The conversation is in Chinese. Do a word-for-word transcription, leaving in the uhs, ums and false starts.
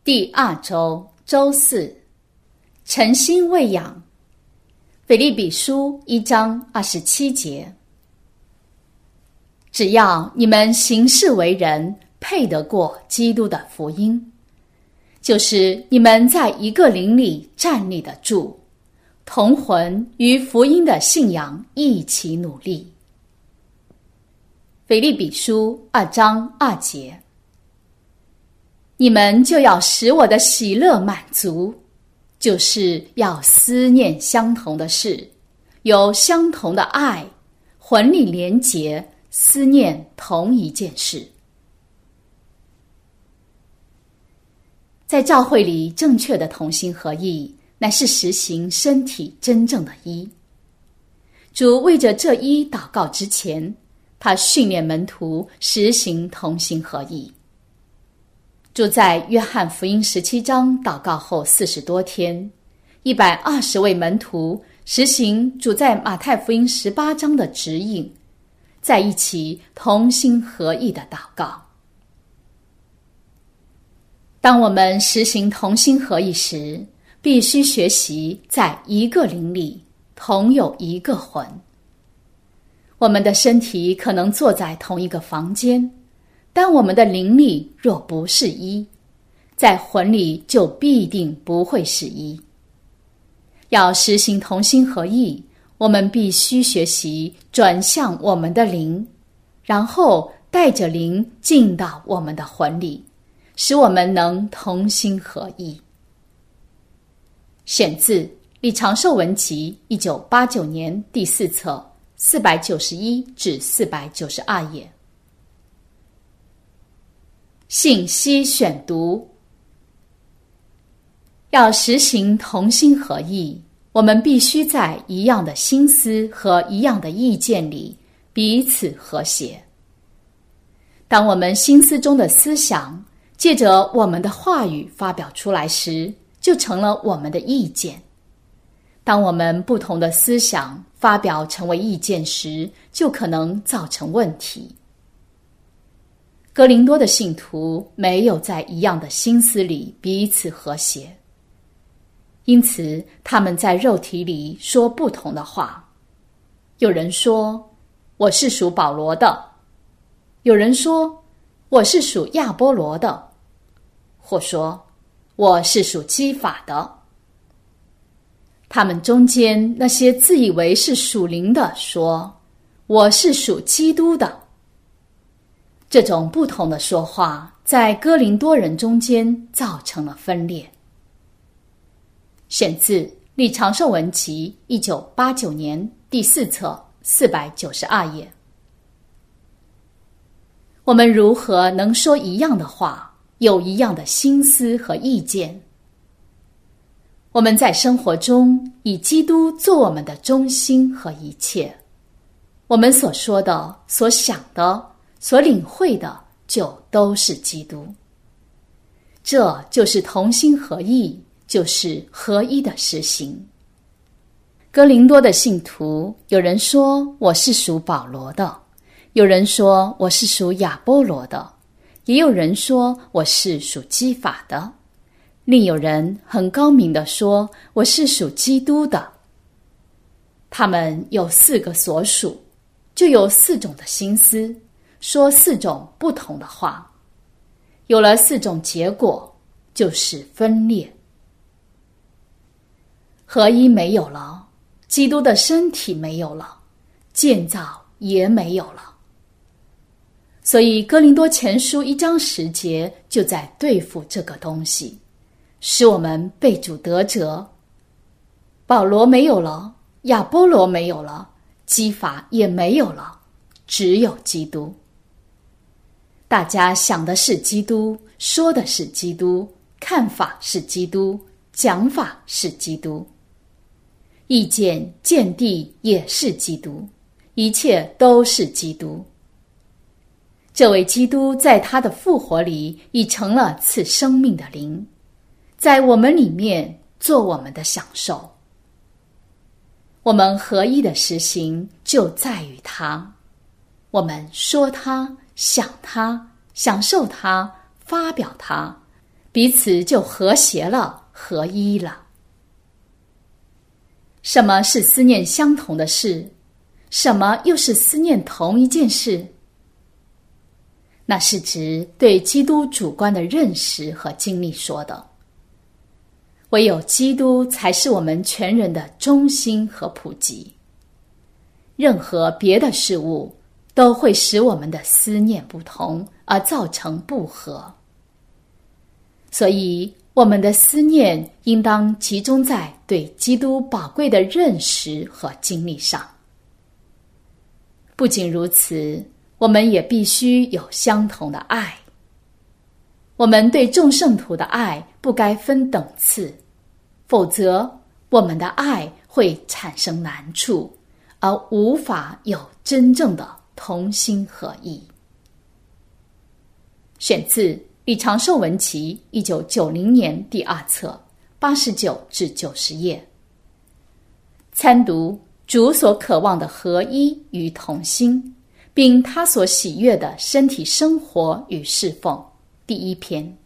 第二周周四，诚心喂养。腓立比书一章二十七节。只要你们行事为人配得过基督的福音，就是你们在一个灵里站立得住，同魂与福音的信仰一起努力。腓立比书二章二节。你们就要使我的喜乐满足，就是要思念相同的事，有相同的爱，魂里连结，思念同一件事。在教会里，正确的同心合意，乃是实行身体真正的一。主为着这一祷告之前，他训练门徒实行同心合意。主在约翰福音十七章祷告后四十多天，一百二十位门徒实行主在马太福音十八章的指引，在一起同心合意的祷告。当我们实行同心合意时，必须学习在一个灵里同有一个魂。我们的身体可能坐在同一个房间，但我们的灵里若不是一，在魂里就必定不会是一。要实行同心合意，我们必须学习转向我们的灵，然后带着灵进到我们的魂里，使我们能同心合意。选自《李长寿文集》一九八九年第四册四百九十一至四百九十二页。信息选读。要实行同心合意，我们必须在一样的心思和一样的意见里彼此和谐。当我们心思中的思想借着我们的话语发表出来时，就成了我们的意见。当我们不同的思想发表成为意见时，就可能造成问题。哥林多的信徒没有在一样的心思里彼此和谐，因此他们在肉体里说不同的话。有人说，我是属保罗的；有人说，我是属亚波罗的；或说，我是属基法的。他们中间那些自以为是属灵的说，我是属基督的。这种不同的说话在哥林多人中间造成了分裂。选自《李长寿文集》一九八九年第四册四百九十二页。我们如何能说一样的话，有一样的心思和意见？我们在生活中以基督做我们的中心和一切，我们所说的、所想的、所领会的就都是基督。这就是同心合意，就是合一的实行。哥林多的信徒，有人说我是属保罗的，有人说我是属亚波罗的，也有人说我是属基法的，另有人很高明地说我是属基督的。他们有四个所属，就有四种的心思，说四种不同的话，有了四种结果，就是分裂。合一没有了，基督的身体没有了，建造也没有了。所以哥林多前书一章十节就在对付这个东西，使我们被主得着。保罗没有了，亚波罗没有了，基法也没有了，只有基督。大家想的是基督，说的是基督，看法是基督，讲法是基督，意见见地也是基督，一切都是基督。这位基督在他的复活里已成了赐生命的灵，在我们里面做我们的享受。我们合一的实行就在于他，我们说他，想他，享受他，发表他， 彼此就和谐了，合一了。什么是思念相同的事？什么又是思念同一件事？那是指对基督主观的认识和经历说的。唯有基督才是我们全人的中心和普及。任何别的事物都会使我们的思念不同，而造成不和。所以我们的思念应当集中在对基督宝贵的认识和经历上。不仅如此，我们也必须有相同的爱。我们对众圣徒的爱不该分等次，否则我们的爱会产生难处，而无法有真正的同心合意。选自李长寿文集一九九零年第二册八十九至九十页。参读主所渴望的合一与同心，并他所喜悦的身体生活与侍奉，第一篇。